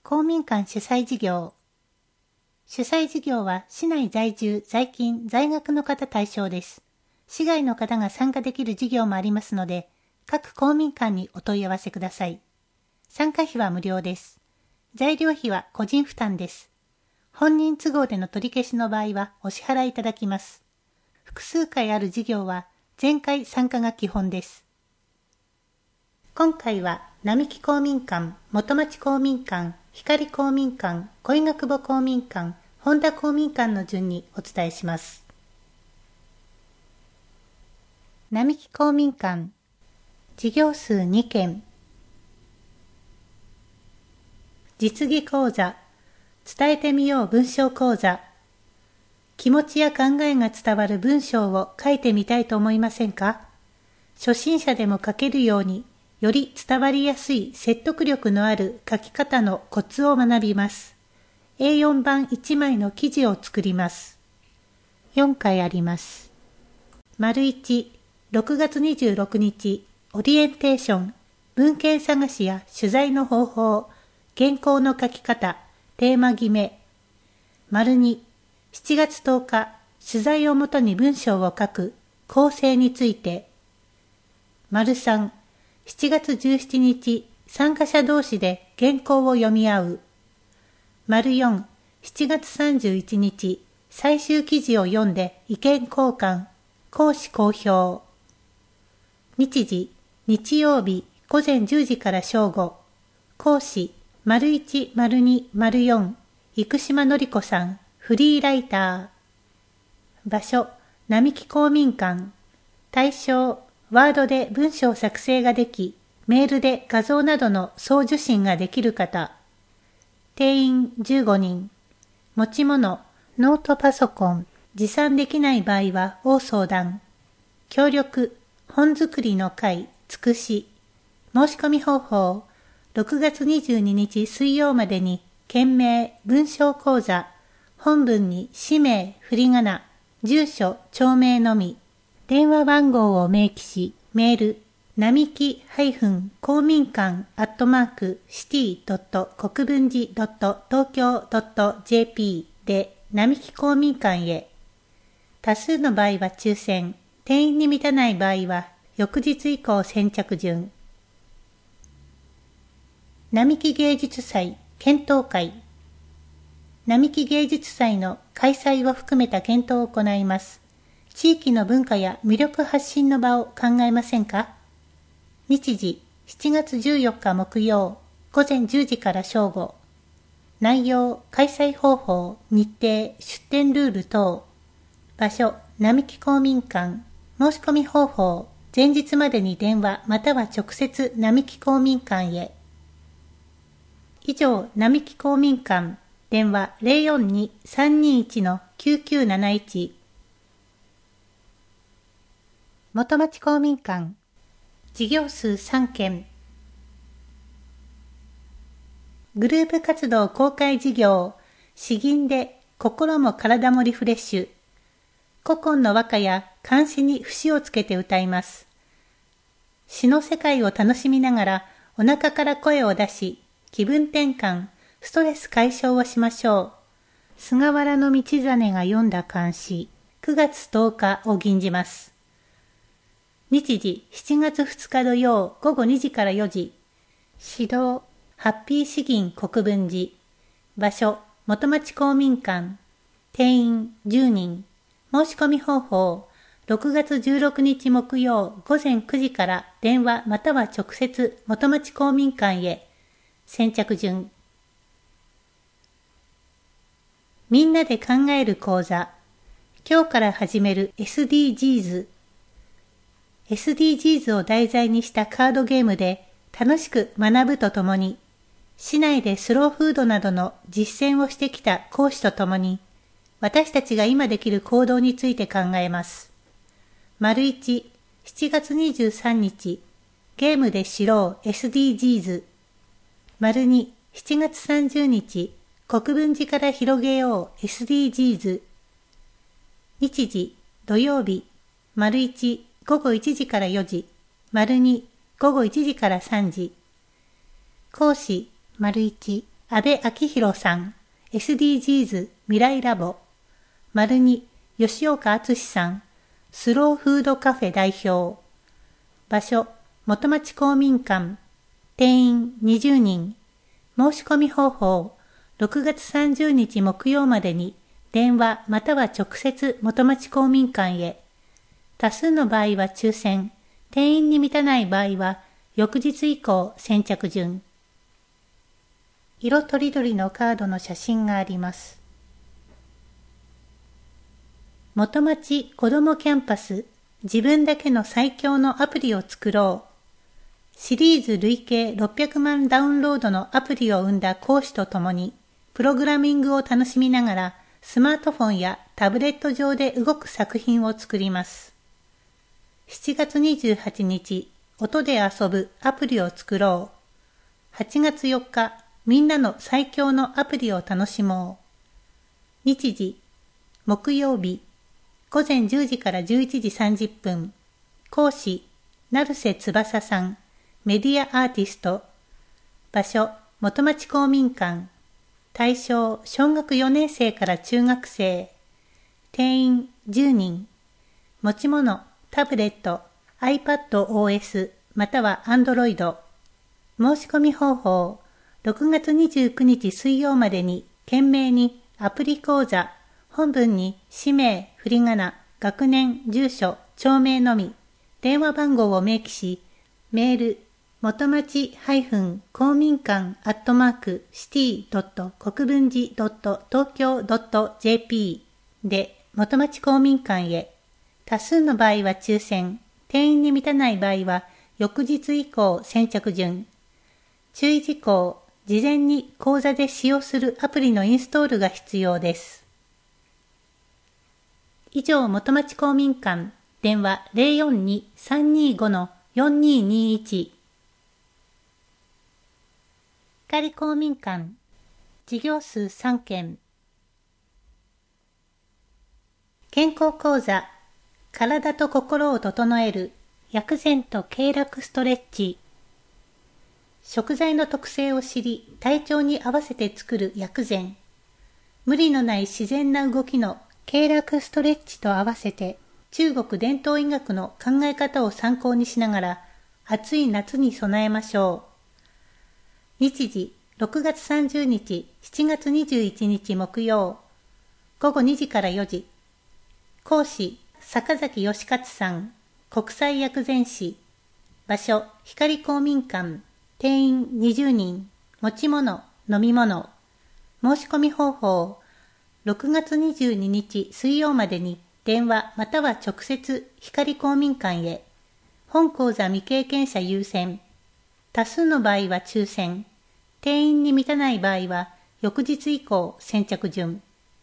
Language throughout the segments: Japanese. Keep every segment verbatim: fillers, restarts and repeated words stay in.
公民館主催事業。主催事業は市内在住、在勤、在学の方対象です。市外の方が参加できる事業もありますので、各公民館にお問い合わせください。参加費は無料です。材料費は個人負担です。本人都合での取り消しの場合はお支払いいただきます。複数回ある事業は全回参加が基本です。今回は並木公民館、元町公民館、光公民館、恋学母公民館、本田公民館の順にお伝えします。並木公民館、事業数にけん。実技講座、伝えてみよう文章講座。気持ちや考えが伝わる文章を書いてみたいと思いませんか？初心者でも書けるように、より伝わりやすい説得力のある書き方のコツを学びます。エーよん 版いちまいの記事を作ります。よんかいあります。丸いち、ろくがつにじゅうろくにち、オリエンテーション、文献探しや取材の方法、原稿の書き方、テーマ決め。丸に、しちがつとおか、取材をもとに文章を書く、構成について。丸さん、しちがつじゅうしちにち、参加者同士で原稿を読み合う。丸よん、しちがつさんじゅういちにち、最終記事を読んで意見交換、講師公表。日時、日曜日、ごぜんじゅうじから正午。講師、丸いち、丸に、丸よん、生島のりこさん、フリーライター。場所、並木公民館。対象、ワードで文章作成ができ、メールで画像などの送受信ができる方。定員じゅうごにん。持ち物、ノートパソコン。持参できない場合は応相談。協力、本作りの会、つくし。申し込み方法、ろくがつにじゅうににち水曜までに、件名、文章講座、本文に氏名、振り仮名、住所、町名のみ。電話番号を明記し、メール、並木公民館アットマークシティドット国分寺ドット東京ドットジェーピー で並木公民館へ。多数の場合は抽選、定員に満たない場合は翌日以降先着順。並木芸術祭検討会。並木芸術祭の開催を含めた検討を行います。地域の文化や魅力発信の場を考えませんか？日時、しちがつじゅうよっか木曜、ごぜんじゅうじから正午。内容、開催方法、日程、出展ルール等。場所、並木公民館。申し込み方法、前日までに電話または直接並木公民館へ。以上、並木公民館。電話 ゼロよんに さんにいち きゅうきゅうなないち。元町公民館。事業数さんけん。グループ活動公開事業、詩吟で心も体もリフレッシュ。古今の和歌や漢詩に節をつけて歌います。詩の世界を楽しみながらお腹から声を出し、気分転換、ストレス解消をしましょう。菅原道真が読んだ漢詩、くがつとおかを吟じます。日時しちがつふつか土曜ごごにじからよじ。指導、ハッピー詩吟国分寺。場所、元町公民館。定員じゅうにん。申し込み方法、ろくがつじゅうろくにち木曜ごぜんくじから電話または直接元町公民館へ。先着順。みんなで考える講座。今日から始める エスディージーズ。エスディージーズ を題材にしたカードゲームで楽しく学ぶとともに、市内でスローフードなどの実践をしてきた講師とともに、私たちが今できる行動について考えます。丸いち、しちがつにじゅうさんにち、ゲームで知ろう エスディージーズ。丸に、しちがつさんじゅうにち、国分寺から広げよう エスディージーズ。日時、土曜日、丸いち、ごごいちじからよじ、丸に、ごごいちじからさんじ。講師、丸いち、 安部明弘さん、エスディージーズ 未来ラボ。丸に、吉岡敦さん、スローフードカフェ代表。場所、元町公民館。定員にじゅうにん。申し込み方法、ろくがつさんじゅうにち木曜までに電話または直接元町公民館へ。多数の場合は抽選、定員に満たない場合は翌日以降先着順。色とりどりのカードの写真があります。元町子どもキャンパス、自分だけの最強のアプリを作ろう。シリーズ累計ろっぴゃくまんダウンロードのアプリを生んだ講師とともに、プログラミングを楽しみながら、スマートフォンやタブレット上で動く作品を作ります。しちがつにじゅうはちにち、音で遊ぶアプリを作ろう。はちがつよっか、みんなの最強のアプリを楽しもう。日時、木曜日、ごぜんじゅうじからじゅういちじさんじゅっぷん。講師、成瀬翼さん。メディアアーティスト。場所、元町公民館。対象、小学よねんせいから中学生。定員じゅうにん。持ち物、タブレット、iPadOS または Android。申し込み方法、ろくがつにじゅうくにち水曜までに、懸命にアプリ講座、本文に氏名、振り仮名、学年、住所、町名のみ、電話番号を明記し、メール、元町公民館アットマークシティドット国分寺ドット東京ドットジェーピー で元町公民館へ。多数の場合は抽選、定員に満たない場合は翌日以降先着順。注意事項、事前に講座で使用するアプリのインストールが必要です。以上、元町公民館、電話 ゼロよんに さんにーご よんにーにーいち。光公民館、事業数さんけん。健康講座、体と心を整える薬膳と経絡ストレッチ。食材の特性を知り、体調に合わせて作る薬膳。無理のない自然な動きの経絡ストレッチと合わせて、中国伝統医学の考え方を参考にしながら、暑い夏に備えましょう。日時、ろくがつさんじゅうにち、しちがつにじゅういちにち木曜、ごごにじからよじ。講師、坂崎義勝さん、国際薬膳師。場所、光公民館。定員にじゅうにん。持ち物、飲み物。申し込み方法、ろくがつにじゅうににち水曜までに電話または直接光公民館へ。本講座未経験者優先。多数の場合は抽選。定員に満たない場合は翌日以降先着順。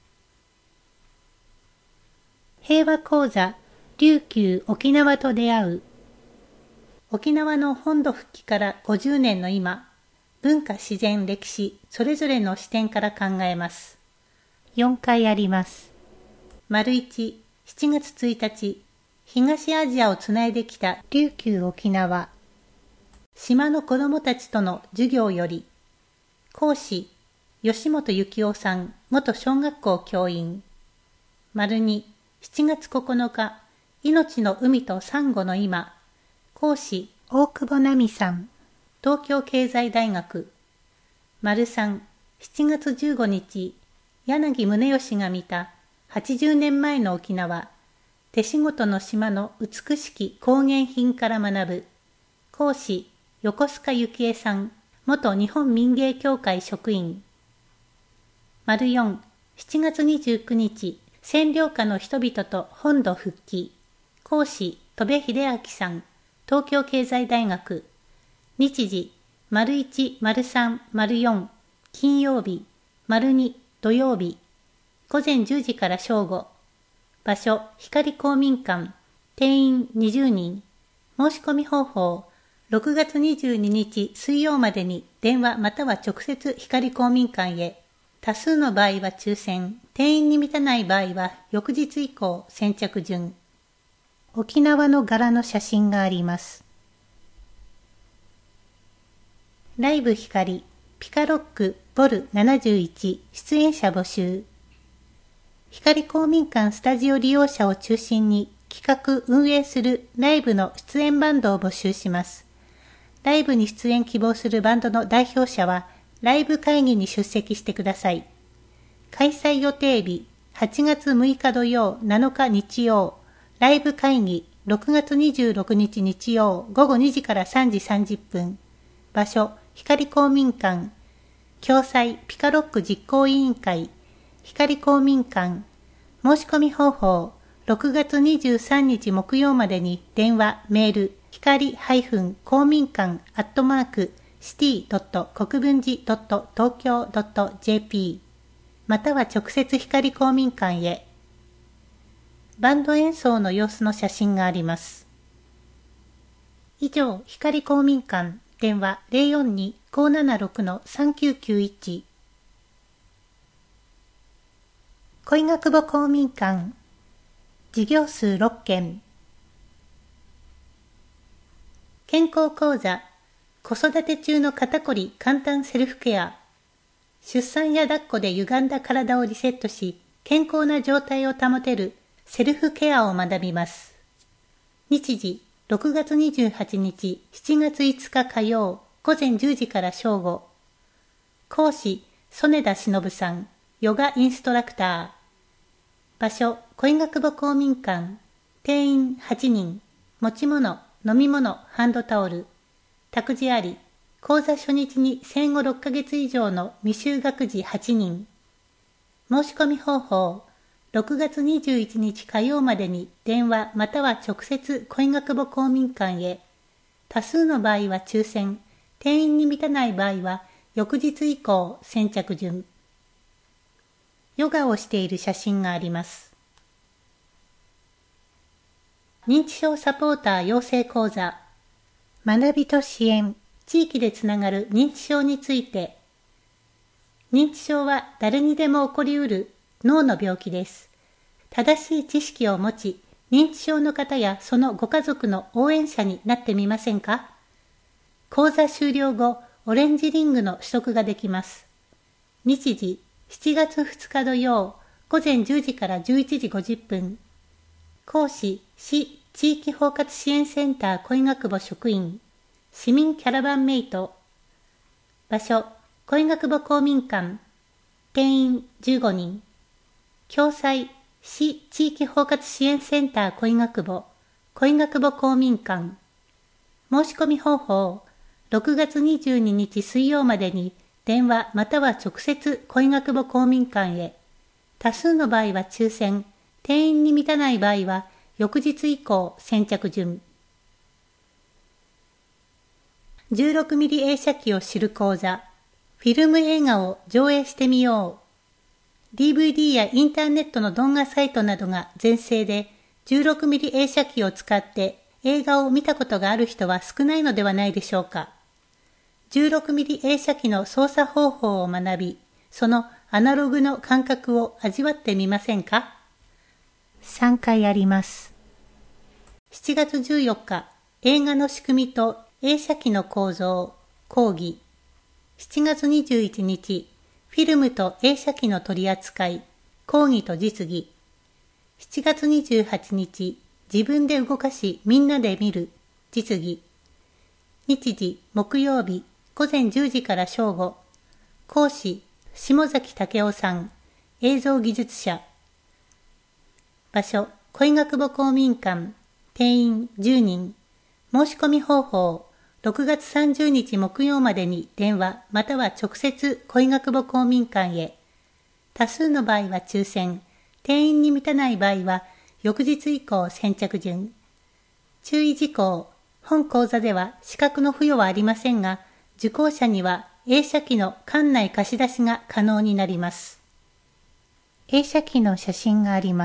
平和講座、琉球沖縄と出会う。沖縄の本土復帰からごじゅうねんの今、文化自然歴史それぞれの視点から考えます。よんかいあります。丸いち、しちがつついたち、東アジアをつないできた琉球沖縄。島の子どもたちとの授業より。講師、吉本幸夫さん、元小学校教員。丸に、しちがつここのか、命の海とサンゴの今。講師、大久保奈美さん、東京経済大学。丸さん、しちがつじゅうごにち、柳宗悦が見たはちじゅうねんまえの沖縄。手仕事の島の美しき工芸品から学ぶ。講師、横須賀幸恵さん、元日本民芸協会職員。丸よん、しちがつにじゅうくにち、占領下の人々と本土復帰。講師、戸部秀明さん、東京経済大学。日時、丸いち、丸さん、丸よん、金曜日、丸に、土曜日。ごぜんじゅうじから正午。場所、光公民館。定員にじゅうにん。申し込み方法、ろくがつにじゅうににち水曜までに電話または直接光公民館へ。多数の場合は抽選、定員に満たない場合は翌日以降先着順。沖縄の柄の写真があります。ライブ光、ピカロック、 ボルななじゅういち出演者募集。光公民館スタジオ利用者を中心に企画運営するライブの出演バンドを募集します。ライブに出演希望するバンドの代表者はライブ会議に出席してください。開催予定日はちがつむいか土曜、なのか日曜、ライブ会議ろくがつにじゅうろくにち日曜ごごにじからさんじさんじゅっぷん。場所、光公民館。共催ピカロック実行委員会。光公民館。申し込み方法、ろくがつにじゅうさんにち木曜までに電話、メール、光公民館アットマークシティ国分寺東京 ジェーピー または直接光公民館へ。バンド演奏の様子の写真があります。以上、光公民館、電話 ゼロよんに ごーななろく さんきゅうきゅういち。恋学母公民館、事業数ろっけん。健康講座、子育て中の肩こり簡単セルフケア。出産や抱っこで歪んだ体をリセットし、健康な状態を保てるセルフケアを学びます。日時、ろくがつにじゅうはちにち、しちがついつか火曜、ごぜんじゅうじから正午。講師、曽根田忍さん、ヨガインストラクター。場所、恋学母公民館。定員はちにん。持ち物、飲み物、ハンドタオル。託児あり。講座初日に生後ろっかげつ以上の未就学児はちにん。申し込み方法、ろくがつにじゅういちにち火曜までに電話または直接恋学母公民館へ。多数の場合は抽選、定員に満たない場合は翌日以降先着順。ヨガをしている写真があります。認知症サポーター養成講座、学びと支援、地域でつながる認知症について。認知症は誰にでも起こりうる脳の病気です。正しい知識を持ち、認知症の方やそのご家族の応援者になってみませんか？講座終了後、オレンジリングの取得ができます。日時、しちがつふつか土曜、ごぜんじゅうじからじゅういちじごじゅっぷん。講師、市地域包括支援センター恋学母職員。市民キャラバンメイト。場所、恋学母公民館。定員じゅうごにん。共催、市地域包括支援センター恋学母、恋学母公民館。申し込み方法、ろくがつにじゅうににち水曜までに電話または直接恋学母公民館へ。多数の場合は抽選、定員に満たない場合は翌日以降先着順。じゅうろくミリ 映写機を知る講座、フィルム映画を上映してみよう。ディーブイディー やインターネットの動画サイトなどが全盛で、じゅうろくミリ 映写機を使って映画を見たことがある人は少ないのではないでしょうか。じゅうろくミリ 映写機の操作方法を学び、そのアナログの感覚を味わってみませんか？さんかいあります。しちがつじゅうよっか、映画の仕組みと映写機の構造、講義。しちがつにじゅういちにち、フィルムと映写機の取り扱い、講義と実技。しちがつにじゅうはちにち、自分で動かしみんなで見る、実技。日時、木曜日、ごぜんじゅうじから正午。講師、下崎武夫さん、映像技術者。場所、恋学母公民館、定員じゅうにん。申し込み方法、ろくがつさんじゅうにち木曜までに電話または直接恋学母公民館へ。多数の場合は抽選、定員に満たない場合は翌日以降先着順。注意事項、本講座では資格の付与はありませんが、受講者には映写機の館内貸し出しが可能になります。映写機の写真があります。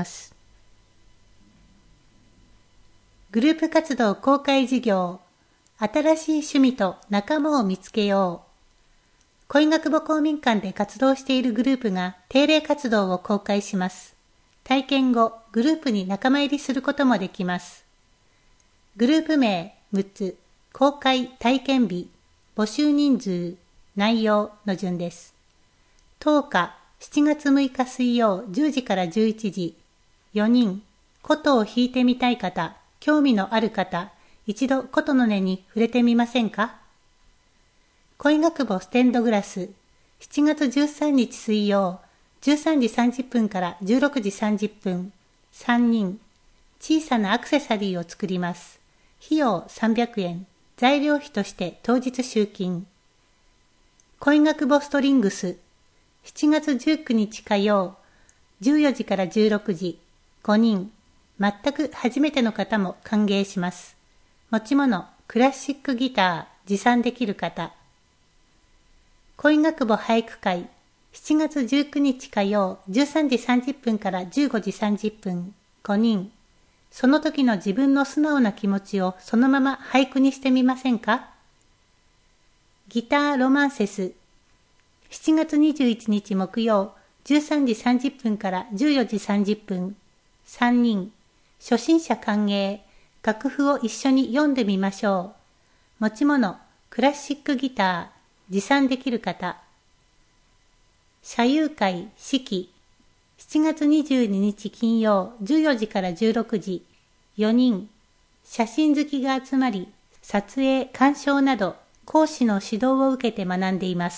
グループ活動公開事業、新しい趣味と仲間を見つけよう。恋学母公民館で活動しているグループが定例活動を公開します。体験後、グループに仲間入りすることもできます。グループ名むっつ、公開体験日、募集人数、内容の順です。 とおか、しちがつむいか水曜じゅうじからじゅういちじ、よにん、琴を弾いてみたい方、興味のある方、一度琴の音に触れてみませんか？恋学部ステンドグラス、しちがつじゅうさんにち水曜、じゅうさんじさんじゅっぷんからじゅうろくじさんじゅっぷん、さんにん、小さなアクセサリーを作ります。費用さんびゃくえん、材料費として当日集金。恋学部ストリングス、しちがつじゅうくにち火曜、じゅうよじからじゅうろくじ、ごにん、全く初めての方も歓迎します。持ち物、クラシックギター、持参できる方。恋学部俳句会、しちがつじゅうくにち火曜、じゅうさんじさんじゅっぷんからじゅうごじさんじゅっぷん、ごにん。その時の自分の素直な気持ちをそのまま俳句にしてみませんか？ギターロマンセス、しちがつにじゅういちにち木曜、じゅうさんじさんじゅっぷんからじゅうよじさんじゅっぷん、さんにん。初心者歓迎、楽譜を一緒に読んでみましょう。持ち物、クラシックギター、持参できる方。社友会式、しちがつにじゅうににち金曜、じゅうよじからじゅうろくじ、よにん。写真好きが集まり、撮影、鑑賞など、講師の指導を受けて学んでいます。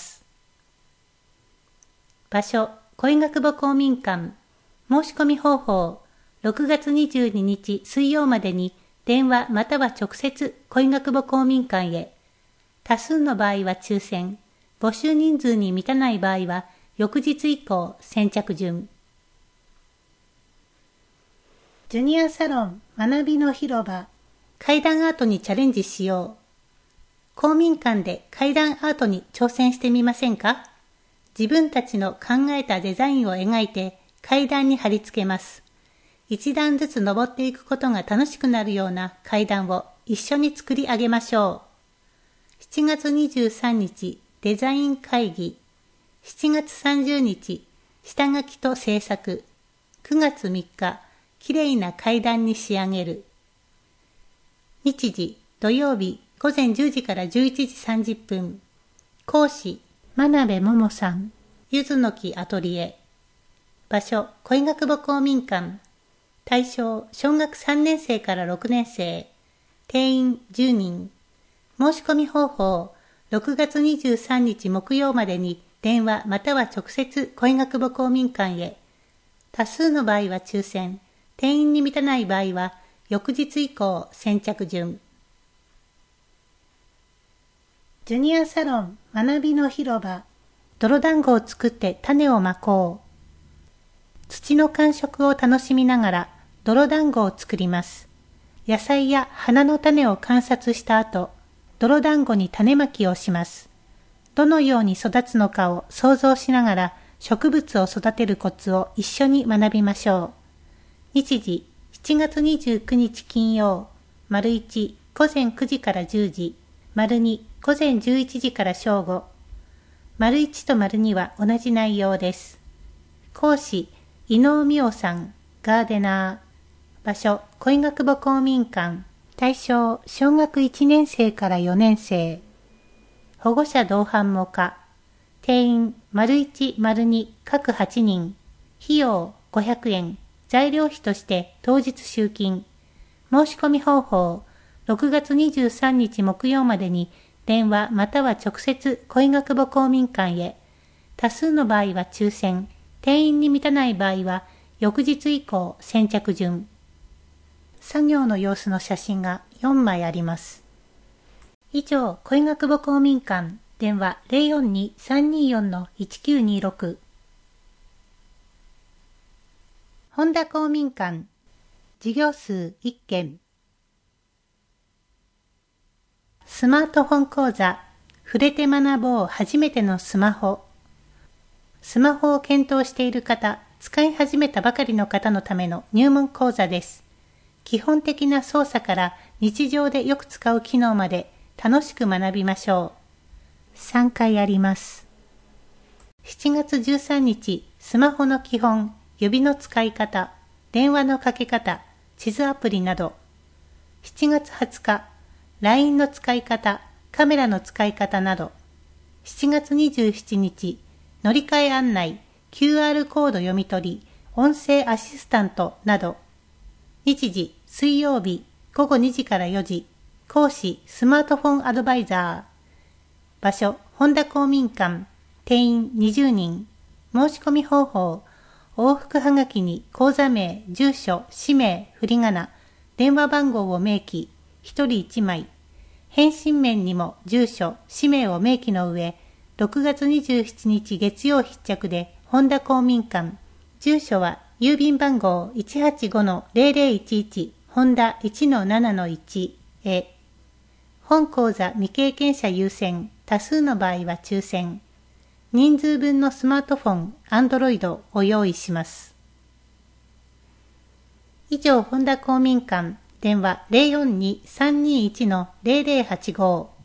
場所、恋学部公民館。申し込み方法、ろくがつにじゅうににち水曜までに電話または直接恋学部公民館へ。多数の場合は抽選、募集人数に満たない場合は翌日以降先着順。ジュニアサロン学びの広場、階段アートにチャレンジしよう。公民館で階段アートに挑戦してみませんか？自分たちの考えたデザインを描いて階段に貼り付けます。一段ずつ登っていくことが楽しくなるような階段を一緒に作り上げましょう。しちがつにじゅうさんにちデザイン会議、しちがつさんじゅうにち下書きと制作、くがつみっかきれいな階段に仕上げる。日時土曜日ごぜんじゅうじからじゅういちじさんじゅっぷん。講師真鍋桃さん、ゆずの木アトリエ。場所恋学部公民館。対象小学さんねんせいからろくねんせい。定員じゅうにん。申し込み方法ろくがつにじゅうさんにち木曜までに電話または直接恋学部公民館へ。多数の場合は抽選、定員に満たない場合は翌日以降先着順。ジュニアサロン学びの広場、泥団子を作って種をまこう。土の感触を楽しみながら泥団子を作ります。野菜や花の種を観察した後、泥団子に種まきをします。どのように育つのかを想像しながら植物を育てるコツを一緒に学びましょう。日時しちがつにじゅうくにち金曜、丸いちごぜんくじからじゅうじ、丸にごぜんじゅういちじから正午。丸いちと丸には同じ内容です。講師、伊能美桜さん、ガーデナー。場所、恋学部公民館。対象、小学いちねんせいからよねんせい。保護者同伴も可。定員、丸いち、丸に、各はちにん。費用、ごひゃくえん。材料費として当日集金。申し込み方法、ろくがつにじゅうさんにち木曜までに電話または直接恋学部公民館へ。多数の場合は抽選、定員に満たない場合は翌日以降先着順。作業の様子の写真がよんまいあります。以上、恋学部公民館、電話 ゼロよんに さんにーよん いちきゅうにーろく。本田公民館、事業数いっけん。スマートフォン講座、触れて学ぼう初めてのスマホ。スマホを検討している方、使い始めたばかりの方のための入門講座です。基本的な操作から日常でよく使う機能まで楽しく学びましょう。さんかいあります。しちがつじゅうさんにち、スマホの基本、指の使い方、電話のかけ方、地図アプリなど。しちがつはつか、ライン の使い方、カメラの使い方など。しちがつにじゅうしちにち、 乗り換え案内、キューアール コード読み取り、音声アシスタントなど。日時、水曜日、ごごにじからよじ。講師、スマートフォンアドバイザー。場所、本田公民館。定員にじゅうにん。申し込み方法、往復はがきに講座名、住所、氏名、振り仮名、電話番号を明記、ひとりいちまい。返信面にも住所、氏名を明記の上、ろくがつにじゅうしちにち月曜必着で、本田公民館。住所は、郵便番号 いちはちごのゼロゼロいちいち、本田 いちのななのいち へ。本講座未経験者優先、多数の場合は抽選。人数分のスマートフォン、Android を用意します。以上、本田公民館、電話 ゼロよんに さんにいちのゼロゼロはちご。